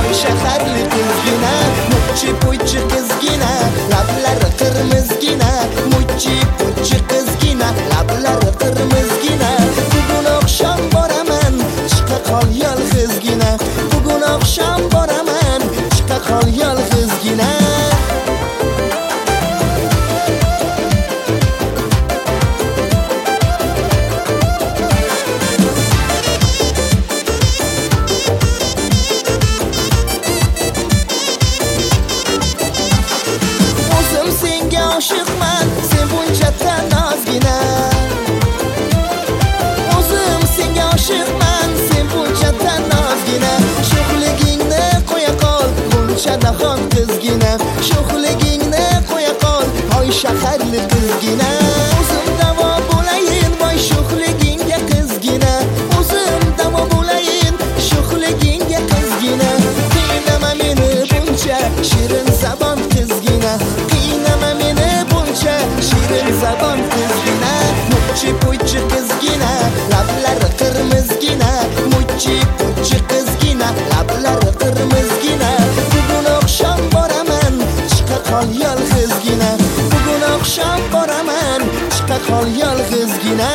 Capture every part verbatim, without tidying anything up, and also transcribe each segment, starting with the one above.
hoy shaharli qizgina, muchchi po'ychi qizgina, lablari qirmizgina, muchchi po'ychi qizgina, lablari qirmizgina. Bugun oqshom boraman, chiqa qol yolg'izgina, bugun oqshom boraman, chiqa qol yolg'izgina. Oshiqman, sen buncha tanozgina. O'zim senga oshiqman, sen buncha tanozgina. Sho'xligingni qo'ya qol, buncha nahon qizgina. Sho'xligingni qo'ya qol, hoy shaharli qizgina. O'zim davo bo'layin, voy sho'xligingga qizgina. O'zim davo bo'layin, sho'xligingga qizgina. Qiynama meni buncha, shirin zabon qizgina. Qiynama meni buncha, shirin zabon qizgina. Muchchi po'ychi qizgina, lablari qirmizgina. Muchchi po'ychi qizgina, lablari qirmizgina. Bugun oqshom boraman, chiqa qol yolg'izgina. Bugun oqshom boraman, chiqa qol yolg'izgina.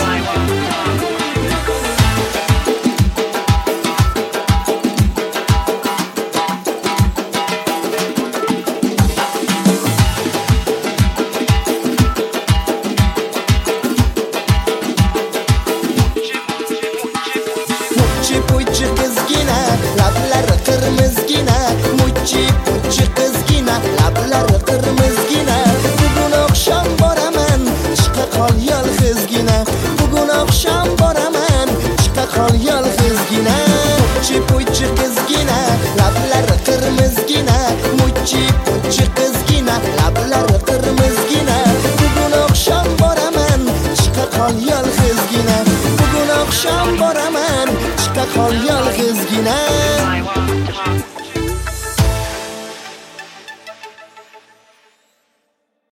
Muchchi po'ychi qizgina, lablari qirmizgina. Muchchi po'ychi qizgina, lablari qirmizgina. Bugun oqshom boraman, chiqa qol yolg'izgina. Bugun oqshom boraman, chiqa qol yolg'izgina. Muchchi po'ychi qizgina, lablari qirmizgina. Muchchi po'ychi qizgina, lablari qirmizgina. Bugun oqshom boraman, chiqa qol yolg'izgina. Bugun oqshom boraman, chiqa qol yolg'izgina.